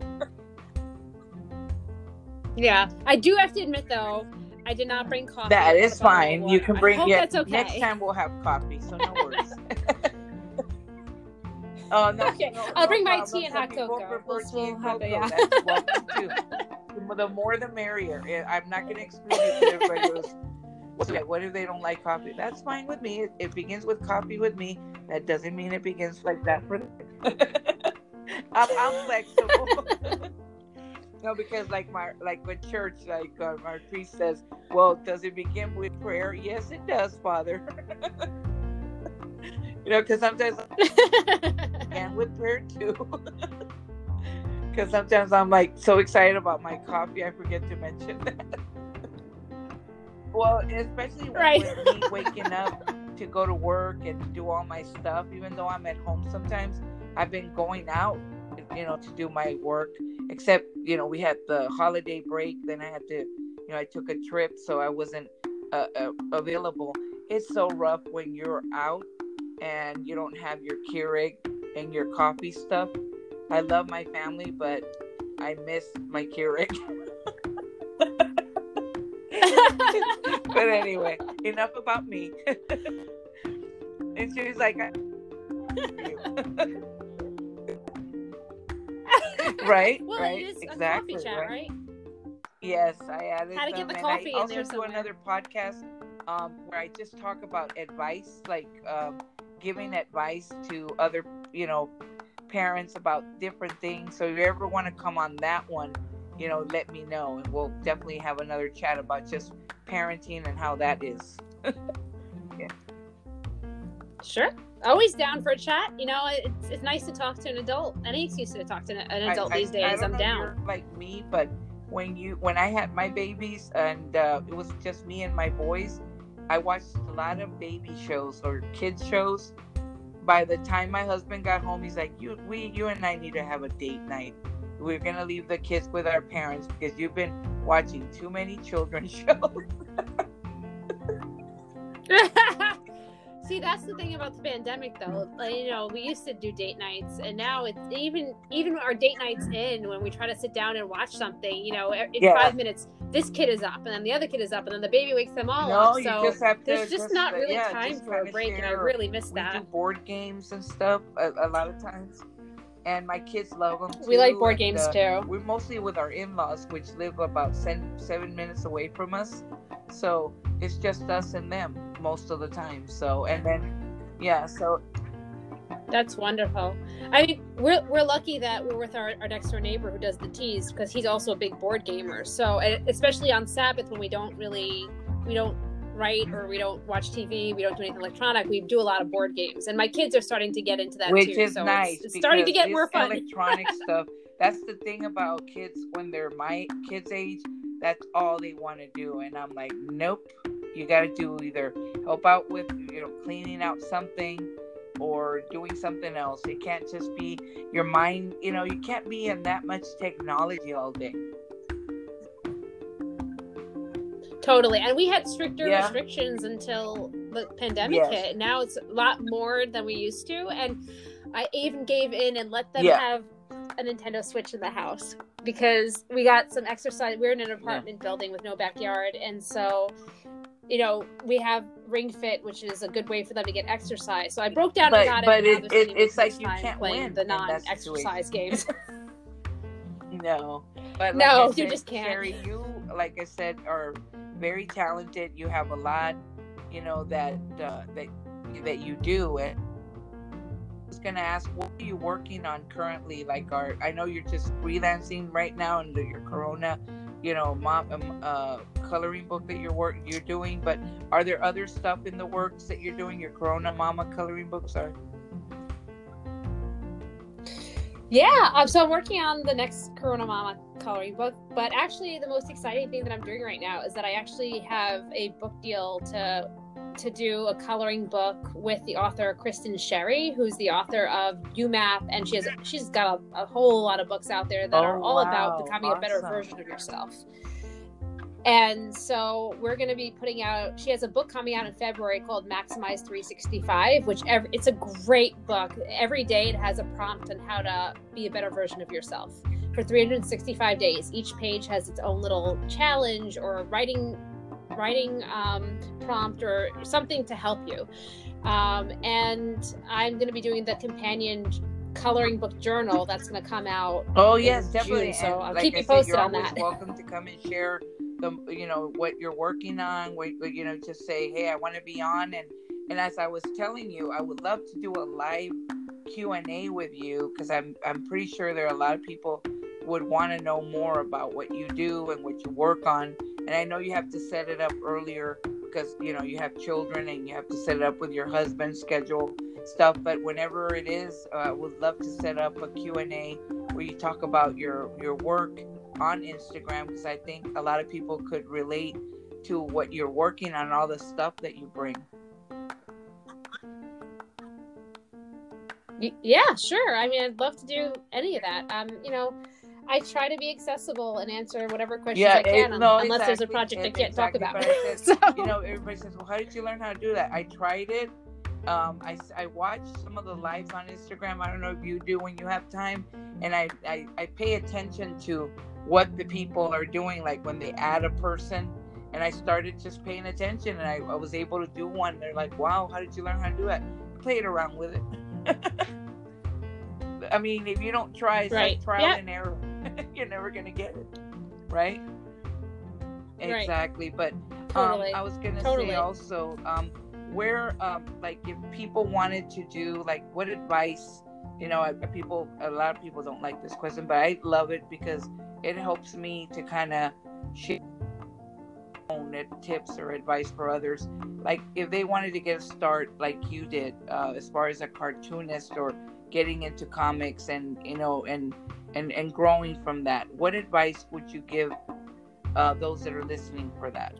Yeah, I do have to admit though, I did not bring coffee. That is fine. You can bring. That's okay. Next time we'll have coffee, so no worries. Oh no. Okay, I'll bring my tea and hot cocoa. We'll have it, yeah. That's welcome too. The more the merrier. I'm not going to exclude you. Everybody goes, what if they don't like coffee? That's fine with me. It begins with coffee with me. That doesn't mean it begins like that for them. I'm flexible. No, because like with church, our priest says, well, does it begin with prayer? Yes, it does, Father. Because sometimes and with prayer too. Because sometimes I'm like so excited about my coffee, I forget to mention that. Well, especially with me waking up to go to work and do all my stuff, even though I'm at home sometimes, I've been going out, to do my work. Except, we had the holiday break. Then I had to, I took a trip, so I wasn't available. It's so rough when you're out and you don't have your Keurig and your coffee stuff. I love my family, but I miss my Keurig. But anyway, enough about me. And she was like, right? Well, right? It is exactly, a coffee chat, right? Yes, I added How to get them. the coffee and I in there also do another podcast where I just talk about advice, like giving advice to other, parents about different things. So if you ever want to come on that one, let me know, and we'll definitely have another chat about just parenting and how that is. Yeah. Sure. Always down for a chat. It's nice to talk to an adult. Any excuse to talk to an adult these days. I'm down. You're like me, but when I had my babies and it was just me and my boys, I watched a lot of baby shows or kids shows. By the time my husband got home, he's like, you and I need to have a date night. We're going to leave the kids with our parents because you've been watching too many children's shows. See, that's the thing about the pandemic, though. We used to do date nights, and now it's even our date nights when we try to sit down and watch something. In 5 minutes, this kid is up, and then the other kid is up, and then the baby wakes them all up. So there's just not really time for a break, and I really miss that. We do board games and stuff a lot of times. and my kids love them too. We like board games too. We're mostly with our in-laws, which live about 7 minutes away from us, so it's just us and them most of the time. So, and then so that's wonderful. I mean, we're lucky that we're with our next door neighbor who does the teas, because he's also a big board gamer. So, especially on Sabbath when we don't write or we don't watch TV, we don't do anything electronic, we do a lot of board games, and my kids are starting to get into that which too. Is so nice. It's starting to get more fun. Electronic stuff. That's the thing about kids when they're my kids' age. That's all they want to do, and I'm like, nope. You got to do either help out with cleaning out something or doing something else. It can't just be your mind. You can't be in that much technology all day. Totally. And we had stricter restrictions until the pandemic hit. Now it's a lot more than we used to. And I even gave in and let them have a Nintendo Switch in the house, because we got some exercise. We're in an apartment building with no backyard. And so, we have Ring Fit, which is a good way for them to get exercise. So I broke down and got it. But it's like you can't win the non-exercise games. No. But you just can't. Sherry, you, like I said, are very talented. You have a lot, that you do. And I was gonna ask, what are you working on currently? Like, I know you're just freelancing right now under your Corona, coloring book that you're doing. But are there other stuff in the works that you're doing? Your Corona Mama coloring books are. Yeah, so I'm working on the next Corona Mama coloring book, but actually the most exciting thing that I'm doing right now is that I actually have a book deal to do a coloring book with the author Kristen Sherry, who's the author of UMAP, and she's got a whole lot of books out there that are all about becoming a better version of yourself. And so we're going to be putting out, she has a book coming out in February called Maximize 365, which it's a great book. Every day it has a prompt on how to be a better version of yourself for 365 days. Each page has its own little challenge or writing prompt or something to help you. And I'm going to be doing the companion coloring book journal that's going to come out. Oh yes, definitely. June, so I'll keep you posted on that. Welcome to come and share what you're working on. Just say, hey, I want to be on. And as I was telling you, I would love to do a live Q&A with you, because I'm pretty sure there are a lot of people would want to know more about what you do and what you work on. And I know you have to set it up earlier because you have children and you have to set it up with your husband's schedule stuff. But whenever it is, I would love to set up a Q&A where you talk about your work on Instagram, because I think a lot of people could relate to what you're working on, all the stuff that you bring. Yeah, sure. I mean, I'd love to do any of that. I try to be accessible and answer whatever questions I can, unless there's a project I can't talk about. Everybody says, well, how did you learn how to do that? I tried it. I watch some of the lives on Instagram. I don't know if you do when you have time. And I pay attention to what the people are doing, like when they add a person. And I started just paying attention, and I was able to do one. They're like, wow, how did you learn how to do that? Played around with it. I mean, if you don't try, it's like trial and error. You're never going to get it. Right? Exactly. But totally. I was going to say also, where, like, if people wanted to do, like, what advice, a lot of people don't like this question, but I love it because it helps me to kind of share tips or advice for others. Like, if they wanted to get a start like you did, as far as a cartoonist or getting into comics and growing from that, what advice would you give those that are listening for that?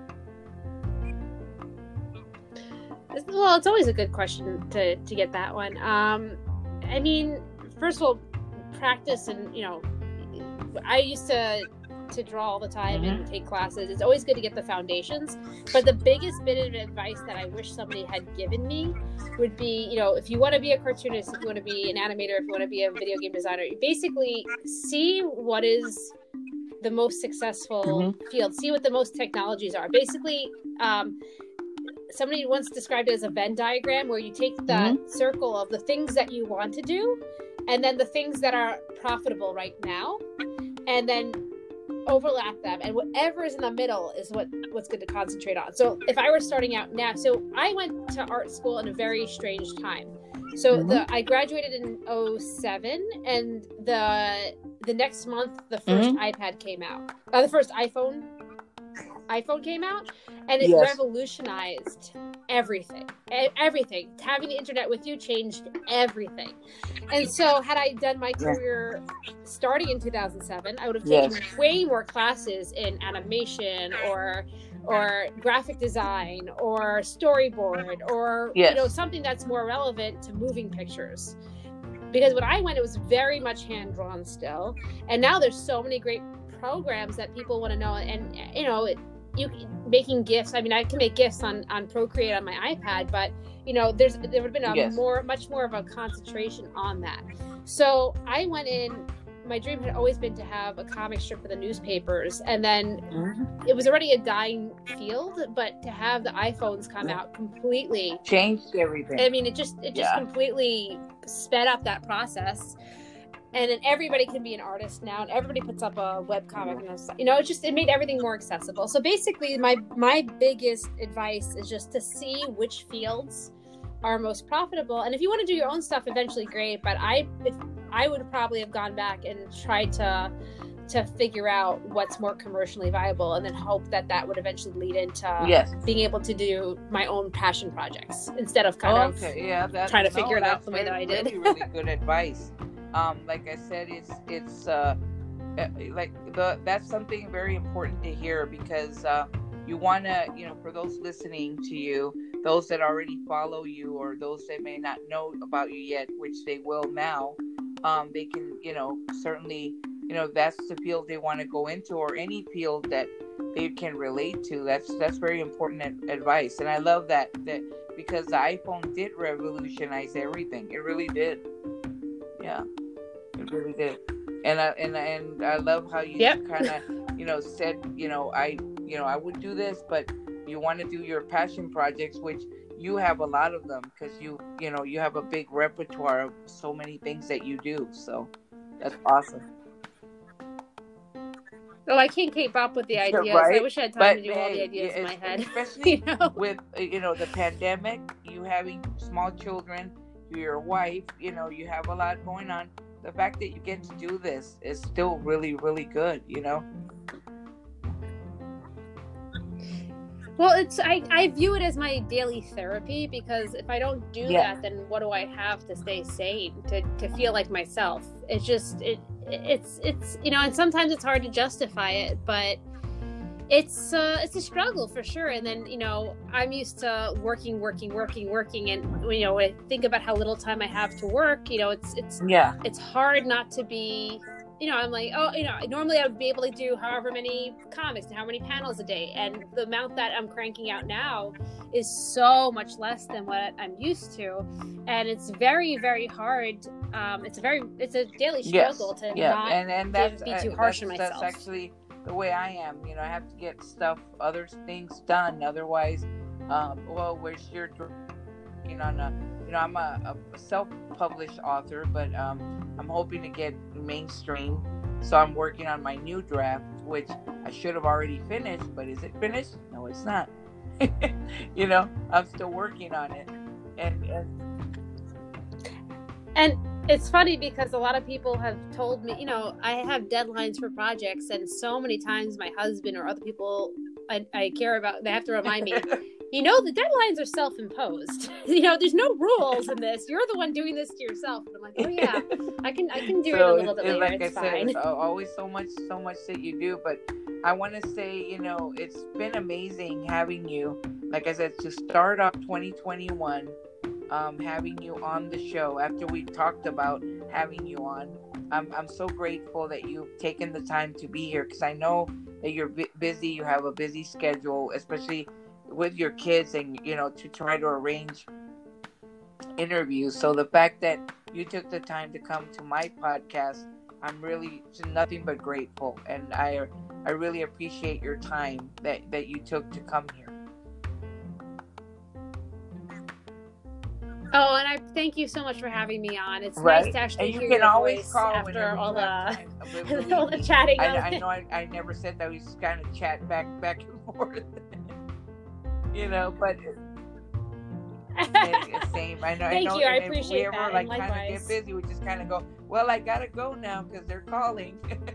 Well, it's always a good question to get that one. I mean, first of all, practice, and I used to draw all the time and take classes. It's always good to get the foundations. But the biggest bit of advice that I wish somebody had given me would be, if you want to be a cartoonist, if you want to be an animator, if you want to be a video game designer, you basically see what is the most successful field, see what the most technologies are. Basically, somebody once described it as a Venn diagram, where you take the circle of the things that you want to do, and then the things that are profitable right now, and then overlap them, and whatever is in the middle is what's good to concentrate on. So if I were starting out now, so I went to art school in a very strange time. So I graduated in 2007, and the next month the first iPad came out. The first iPhone came out, and it revolutionized everything. Having the internet with you changed everything. And so had I done my career starting in 2007, I would have taken way more classes in animation or graphic design or storyboard or something that's more relevant to moving pictures. Because when I went, it was very much hand-drawn still. And now there's so many great programs that people want to know. And, making GIFs. I mean, I can make GIFs on Procreate on my iPad, but, there would have been much more of a concentration on that. So I went in, my dream had always been to have a comic strip for the newspapers. And then it was already a dying field, but to have the iPhones come out completely changed everything. I mean, it just completely sped up that process. And then everybody can be an artist now, and everybody puts up a webcomic, and it made everything more accessible. So basically, my biggest advice is just to see which fields are most profitable. And if you want to do your own stuff eventually, great. But I would probably have gone back and tried to figure out what's more commercially viable, and then hope that would eventually lead into being able to do my own passion projects instead of trying to figure it out the way that I did. Really good advice. Like I said, it's that's something very important to hear, because you want to, for those listening to you, those that already follow you, or those that may not know about you yet, which they will now, they can, certainly, that's the field they want to go into, or any field that they can relate to. That's very important advice. And I love that because the iPhone did revolutionize everything. It really did. Yeah, it really did. And I love how you kind of, said, I would do this, but you want to do your passion projects, which you have a lot of them, because you have a big repertoire of so many things that you do. So that's awesome. Oh, I can't keep up with the ideas. Right? I wish I had time to do all the ideas in my head. Especially with, the pandemic, you having small children, your wife, you have a lot going on. The fact that you get to do this is still really, really good, Well, I view it as my daily therapy, because if I don't do that, then what do I have to stay sane, to feel like myself? It's just, it's and sometimes it's hard to justify it, but it's a struggle for sure. And then, I'm used to working. And, when I think about how little time I have to work, it's hard not to be, I'm like, normally I would be able to do however many comics and how many panels a day. And the amount that I'm cranking out now is so much less than what I'm used to. And it's very, very hard. It's a daily struggle to not be too harsh on myself. That's actually the way I am. I have to get other things done. Otherwise, where's your working on I'm a self-published author, but I'm hoping to get mainstream. So I'm working on my new draft, which I should have already finished, but is it finished? No, it's not. I'm still working on it. And it's funny, because a lot of people have told me, I have deadlines for projects, and so many times my husband or other people I care about, they have to remind me, the deadlines are self-imposed. There's no rules in this. You're the one doing this to yourself. And I'm like, oh yeah, I can do it a little bit later. Like it's fine. It's always so much that you do. But I want to say, it's been amazing having you. Like I said, to start off 2021, having you on the show after we talked about having you on. I'm so grateful that you've taken the time to be here, because I know that you're busy. You have a busy schedule, especially with your kids, and to try to arrange interviews. So the fact that you took the time to come to my podcast, I'm really nothing but grateful, and I really appreciate your time that you took to come here. Oh, and I thank you so much for having me on. It's right? Nice to actually and hear you can your always voice call after all the all the chatting. I know I never said that. We just kind of chat back and forth, you know. But same. I know. Thank you. I appreciate if we ever that. kind of get busy, we just kind of go, well, I gotta go now because they're calling.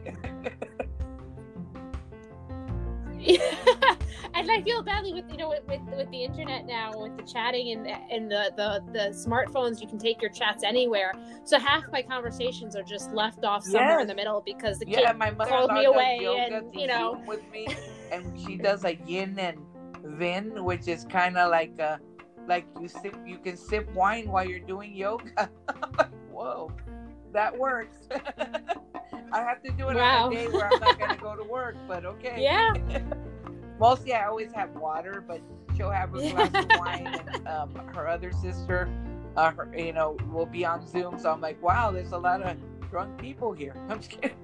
And I feel badly with with the internet now, with the chatting and the smartphones. You can take your chats anywhere. So half my conversations are just left off somewhere in the middle because the kid called me away, and Zoom with me, and she does a yin and vin, which is kind of like you can sip wine while you're doing yoga. Whoa, that works. I have to do it on a day where I'm not going to go to work, but okay. Yeah. Mostly I always have water, but she'll have a glass of wine, and her other sister, will be on Zoom. So I'm like, wow, there's a lot of drunk people here. I'm just kidding.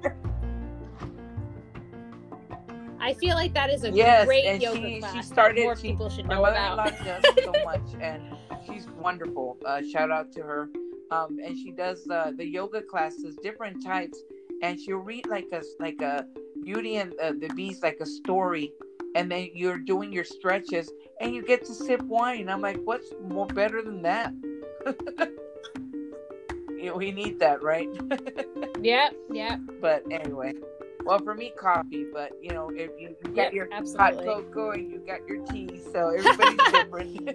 I feel like that is a great yoga class. She started. More people should know about. My mother-in-law does so much, and she's wonderful. Shout out to her. And she does the yoga classes, different types, and she'll read like a Beauty and the Beast, like a story, and then you're doing your stretches, and you get to sip wine. I'm like, what's more better than that? We need that, right? Yeah. But anyway. Well, for me, coffee, but if you got your hot cocoa and you got your tea, so everybody's different.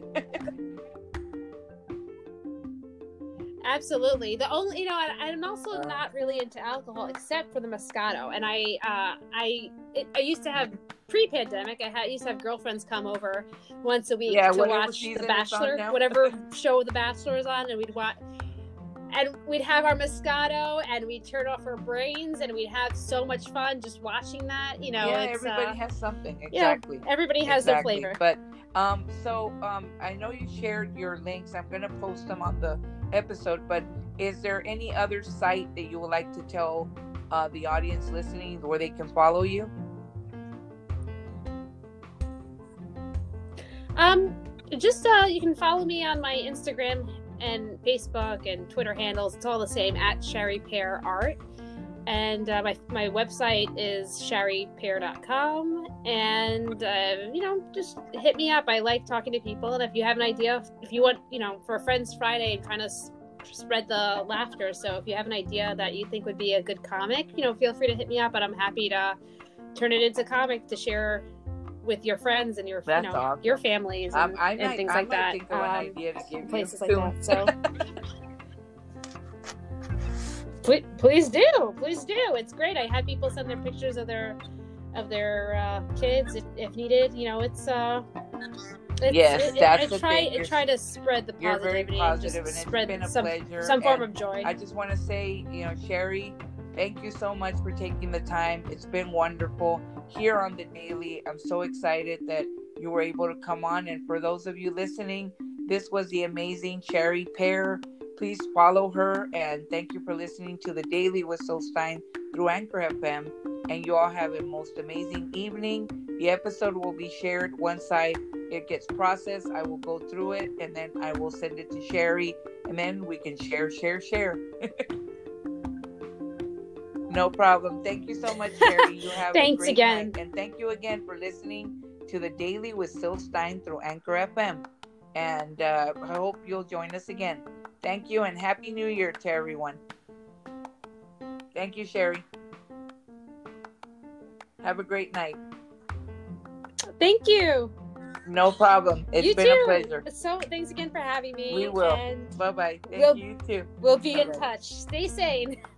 Absolutely. The only, I'm also not really into alcohol except for the Moscato, and I used to have pre-pandemic. I used to have girlfriends come over once a week to watch The Bachelor, whatever show The Bachelor is on, and we'd watch. And we'd have our Moscato, and we'd turn off our brains, and we'd have so much fun just watching that. Everybody has something. Exactly. Everybody has their flavor. But I know you shared your links. I'm going to post them on the episode. But is there any other site that you would like to tell the audience listening where they can follow you? You can follow me on my Instagram and Facebook and Twitter handles. It's all the same, at Shari Pear Art. And my website is sharipear.com. And just hit me up. I like talking to people, and if you have an idea, if you want, for a Friends Friday and trying to spread the laughter, so if you have an idea that you think would be a good comic, feel free to hit me up, and I'm happy to turn it into comic to share with your friends and your awesome. Your families and things like that. Think of an idea to give places like that. So please do. It's great. I had people send their pictures of their kids if needed. Try to spread the positivity. You're very positive, and spread it's been a pleasure. Some form of joy. I just want to say, Shari, thank you so much for taking the time. It's been wonderful here on The Daily. I'm so excited that you were able to come on. And for those of you listening, this was the amazing Shari Pear. Please follow her. And thank you for listening to The Daily with Syl Stein through Anchor FM. And you all have a most amazing evening. The episode will be shared once it gets processed. I will go through it, and then I will send it to Shari. And then we can share. No problem. Thank you so much, Shari. You have Thanks a great again. night. And thank you again for listening to The Daily with Syl Stein through Anchor FM. And I hope you'll join us again. Thank you, and Happy New Year to everyone. Thank you, Shari. Have a great night. Thank you. No problem. It's been a pleasure. So thanks again for having me. We will. Bye-bye. Thank you too. We'll be in touch. Stay sane.